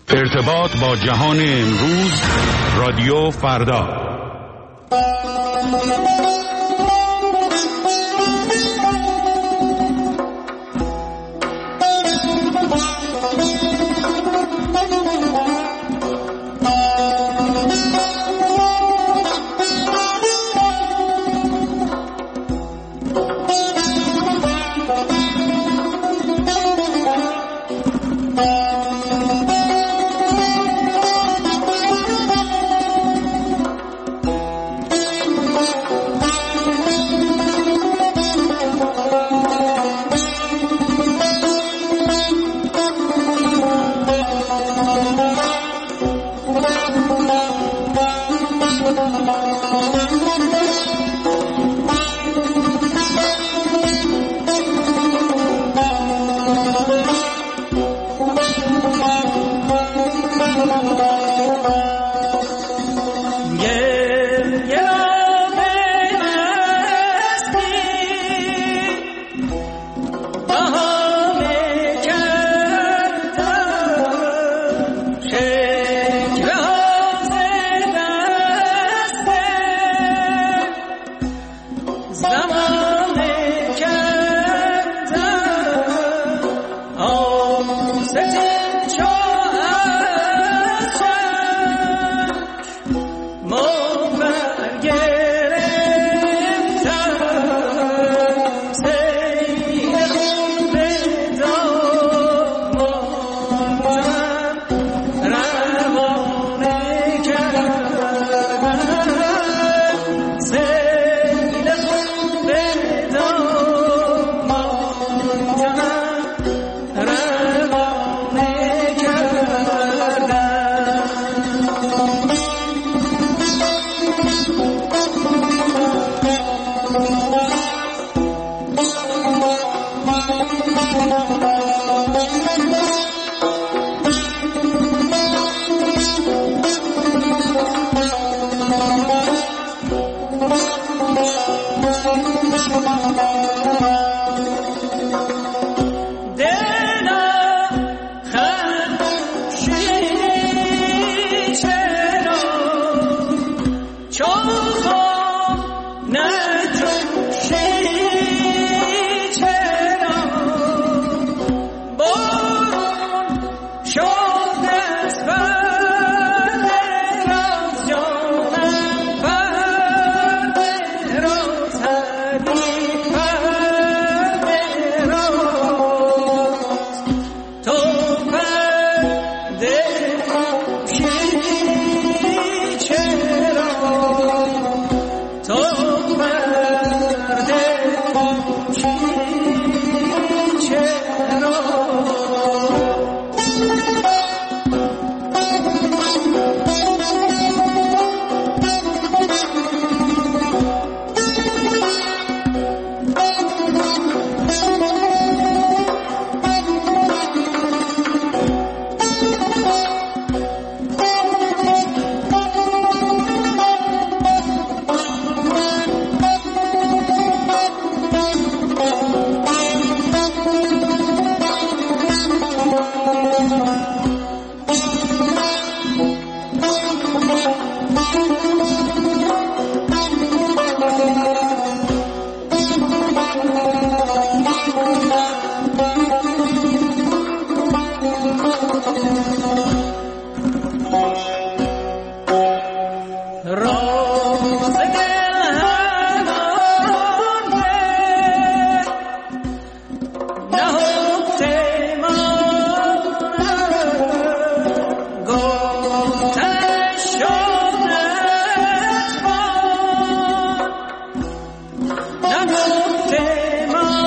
ارتباط با جهان امروز، رادیو فردا.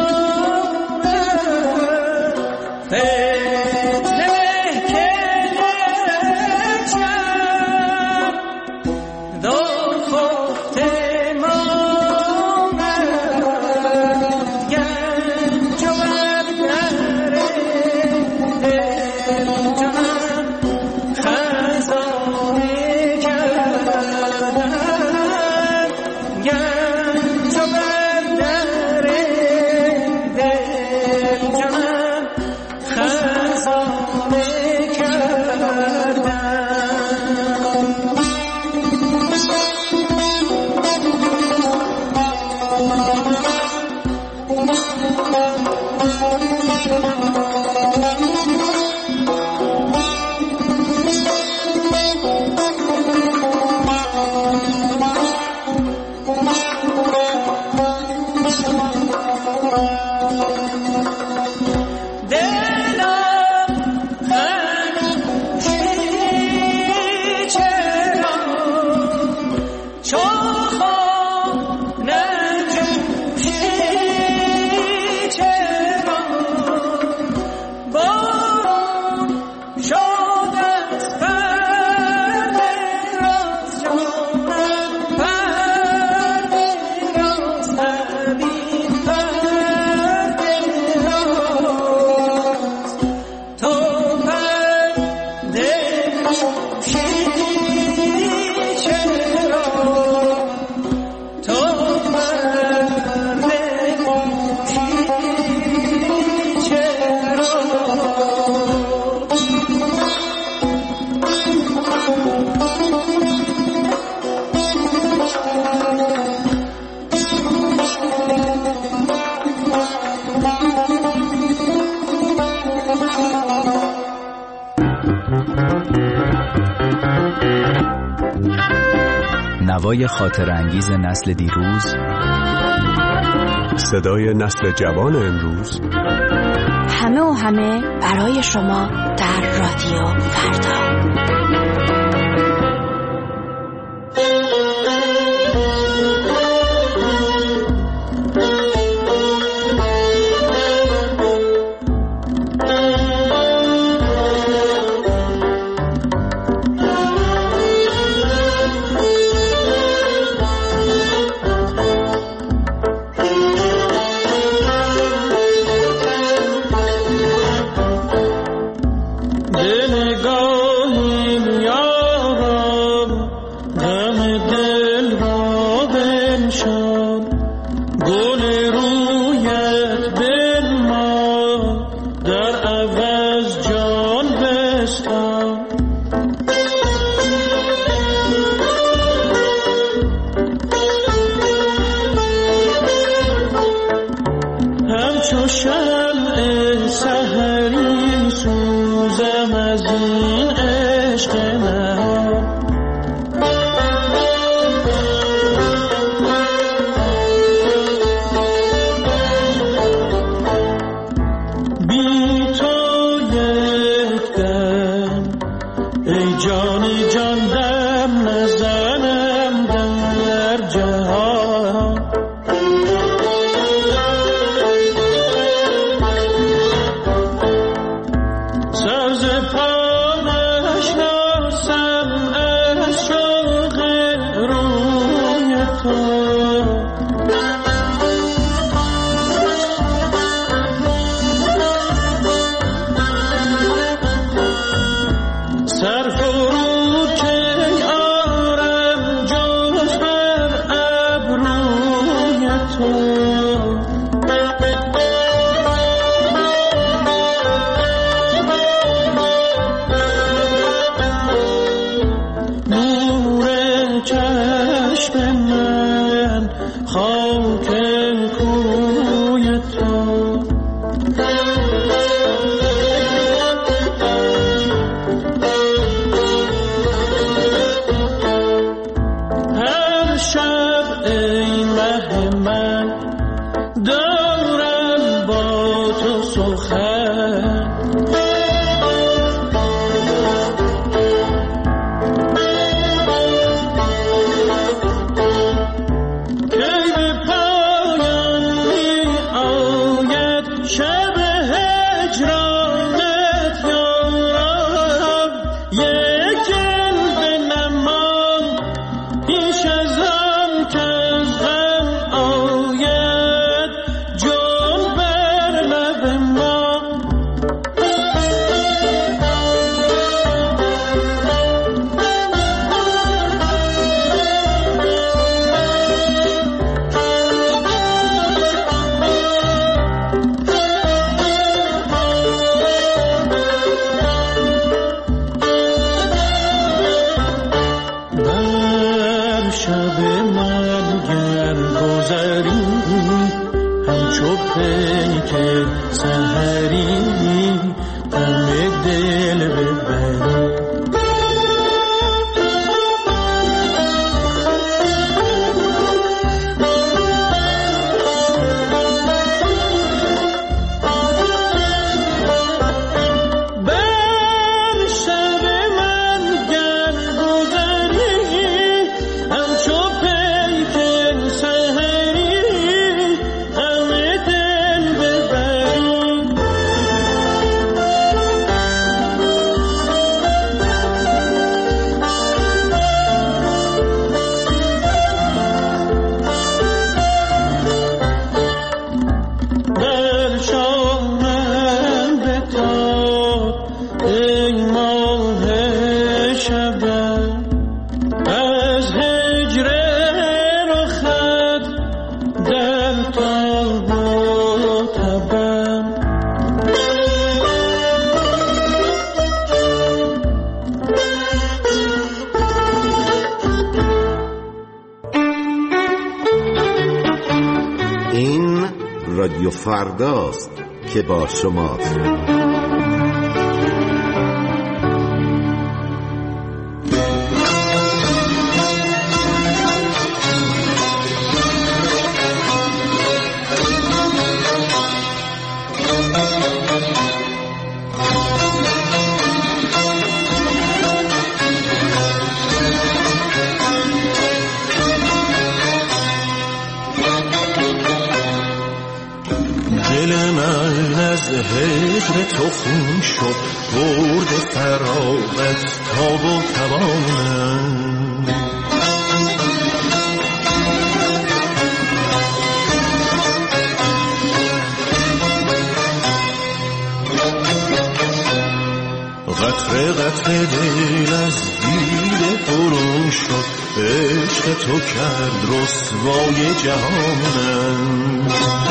Hey نوای خاطر انگیز نسل دیروز، صدای نسل جوان امروز، همه و همه برای شما در رادیو فردا. رادیو فرداست که با شماست. هجر تو خون شد، برد فراغت تاب و توانم. قطره قطره دل از دیده برون شد، عشق تو کرد رسوای جهانم.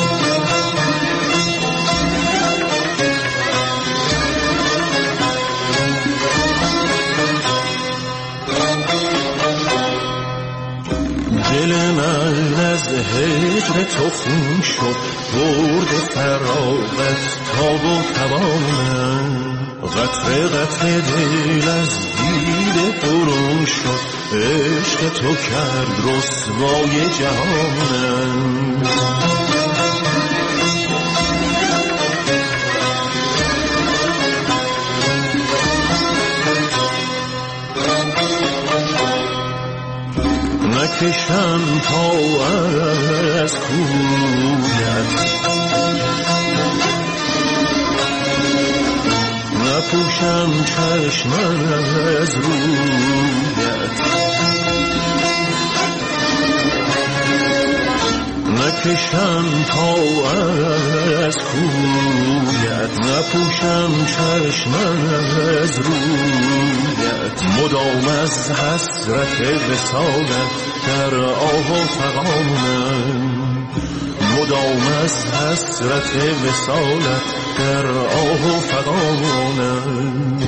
دل من از هجر تو خون شد، برد فراغت تاب و توانم. قطره قطره دل از دیده برون شد، عشق تو کرد رسوای جهانم. نکشم تا از کویت، نپوشم چشم از رویت، نکشم تا از کویت، نپوشم چشم از رویت. مدام از حسرت وصالت در آه و فغانم، مدام از حسرت وصالت در آه و فغانم.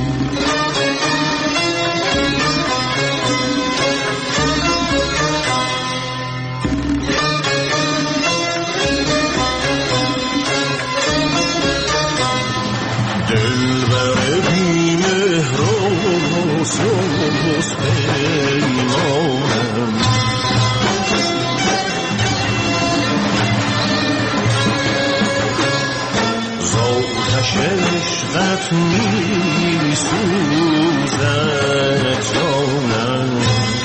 دلبر بی مهر و سوز پیمانم، زآتش عشقت می سوزد جانم.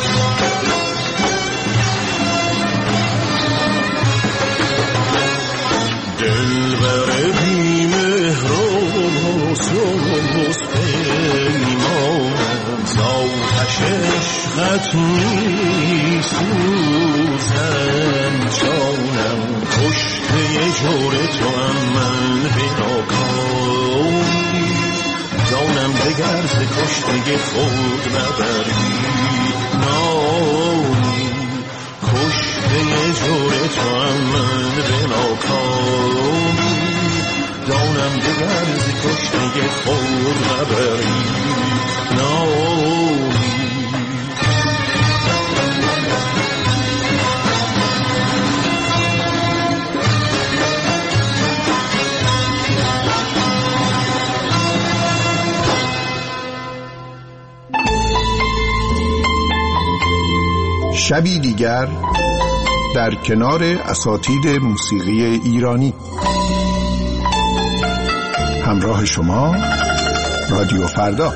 دلبر بی مهر و سوز پیمانم، زآتش عشقت می سوزد جانم. کشته جور تو هم من بناکامی، جانم دگر ز کشته خود نبری نامی. کشته جور تو هم من بناکامی، جانم دگر ز کشته خود نبری نامی. شبی دیگر در کنار اساتید موسیقی ایرانی. همراه شما رادیو فردا.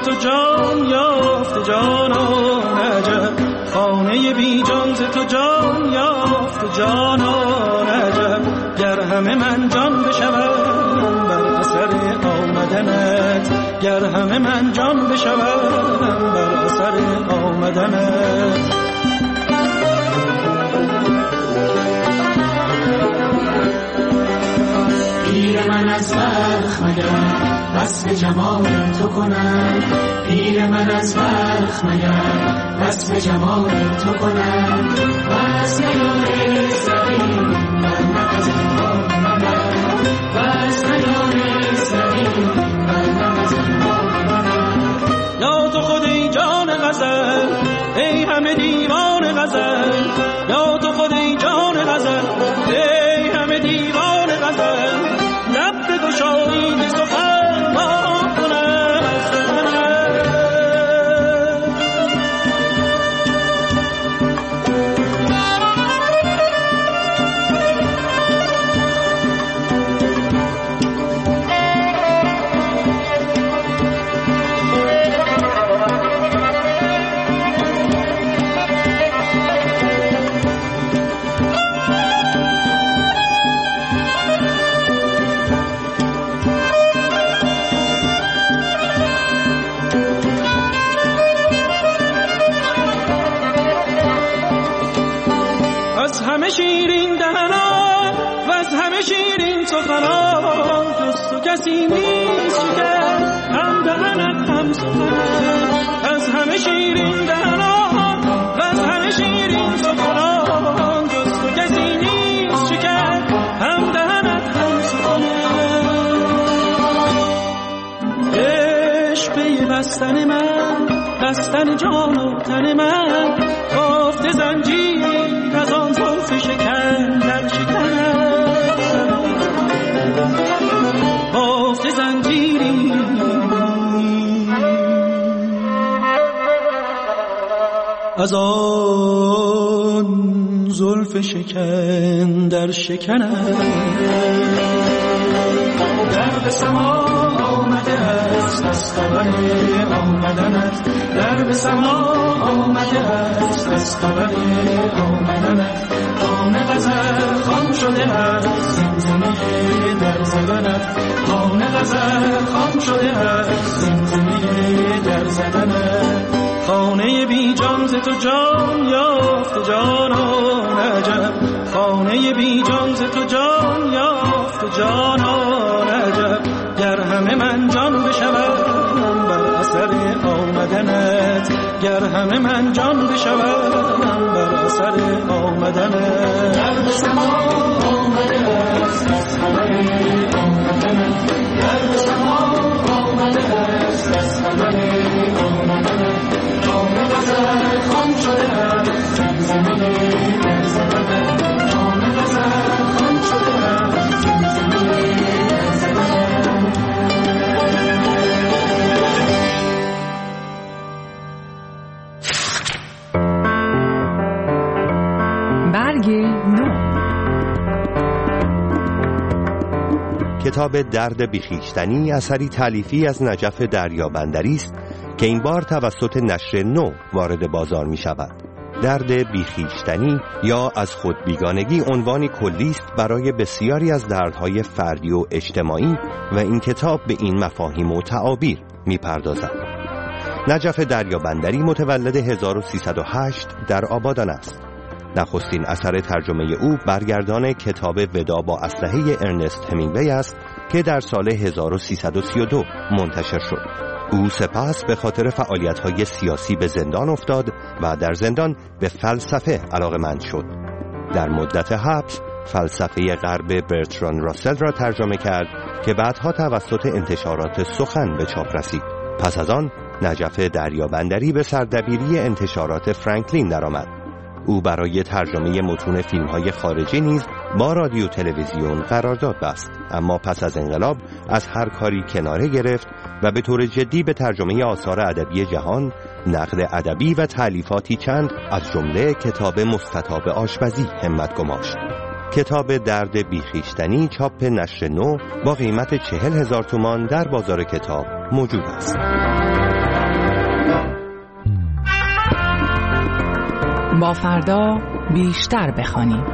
تو جان یافت جانان عجب، خانه بی جان ز تو جان یافت جانان عجب. گر همه من جان بشوم بر اثر آمدنت، گر همه من جان بشوم بر اثر آمدنت. پیر من از بلخ مگر وصف جمال تو کنم، پیر من از بلخ مگر وصف جمال تو کنم. وصف یار سبیل من از انوار منم، وصف یار سبیل من از انوار منم. یا تو خود ای جان غزل ای همه دیوان غزل، یا تو خود ای جان غزل ای همه دیوان غزل. لب بگشایی که سخن ما کنم از همه شیرین دهنان و از همه شیرین سخنان، جز تو کسی نیست شکر هم دهنت هم سخنان. از همه شیرین دهنان و از همه شیرین سخنان، جز تو کسی نیست شکر هم دهنت هم سخنان. عشق پیوستن من بستن جان و تن من، گفت زنجیر از آن زلف شکن در شکنم، گفت زنجیری از آن زلف شکن در شکنم. در سما آمده است از خبر آمدنت، در سما آمده است از خبر آمدنت. خانه غزل خام شده است زمزمه در زدنت، خانه غزل خام شده است زمزمه در زدنت. خانه بی جان ز تو جان یافت جانان عجب، خانه بی جان ز تو جان یافت جانان عجب. گر همه من جان بشوم بر اثر آمدنت، گر همه من جان بشوم بر اثر آمدنت. در سما آمده است از خبر آمدنت، در سما آمده است از خبر آمدنت. خانه غزل خام شده است زمزمه در زدنت، خانه غزل خام شده است زمزمه در زدنت. برگ نو. کتاب درد بیخیشتنی اثری تالیفی از نجف دریابندری است که این بار توسط نشر نو وارد بازار می شود. درد بیخیشتنی یا از خود بیگانگی عنوانی کلی است برای بسیاری از دردهای فردی و اجتماعی و این کتاب به این مفاهیم و تعابیر می پردازد. نجف دریابندری متولد 1308 در آبادان است. نخستین اثر ترجمه او برگردان کتاب ودا با اسلحه ارنست همینگوی است که در سال 1332 منتشر شد. او سپس به خاطر فعالیت‌های سیاسی به زندان افتاد و در زندان به فلسفه علاقه‌مند شد. در مدت حبس فلسفه غرب برتراند راسل را ترجمه کرد که بعدها توسط انتشارات سخن به چاپ رسید. پس از آن نجف دریابندری به سردبیری انتشارات فرانکلین درآمد. او برای ترجمه متون فیلم‌های خارجی نیز با رادیو تلویزیون قرارداد بست، اما پس از انقلاب از هر کاری کناره گرفت و به طور جدی به ترجمه آثار ادبی جهان، نقد ادبی و تألیفاتی چند از جمله کتاب مستطاب آشپزی همت گماشت. کتاب درد بیخیشتنی چاپ نشر نو با قیمت 40,000 تومان در بازار کتاب موجود است. با فردا بیشتر بخوانیم.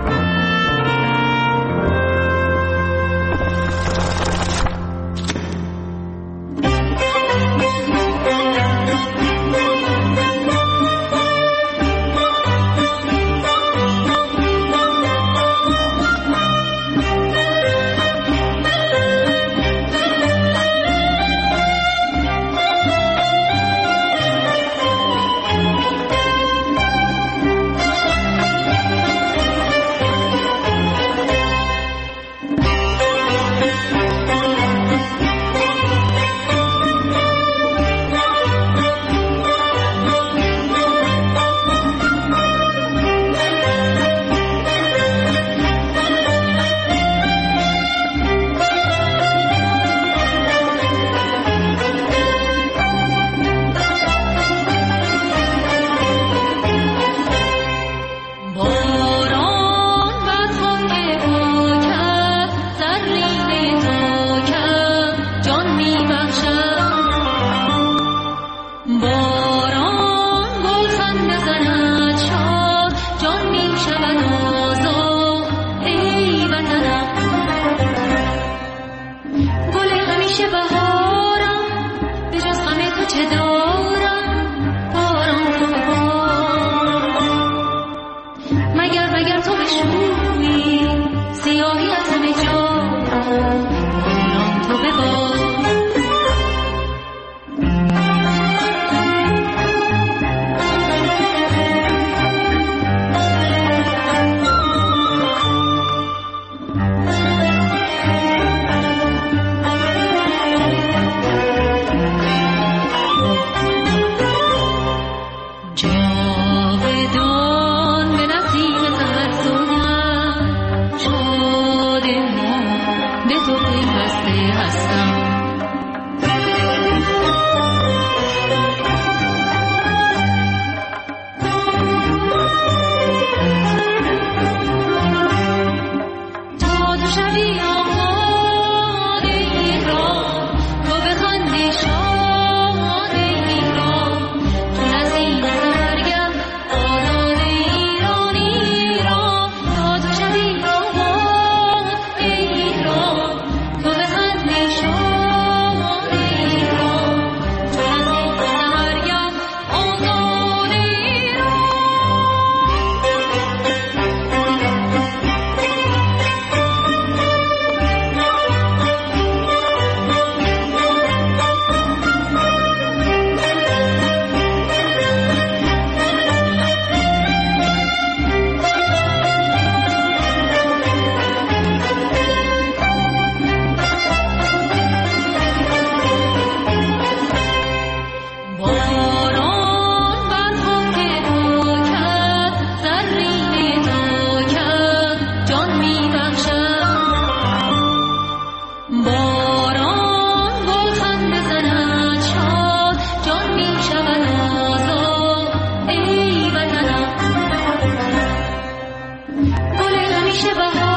گل همیشه بهار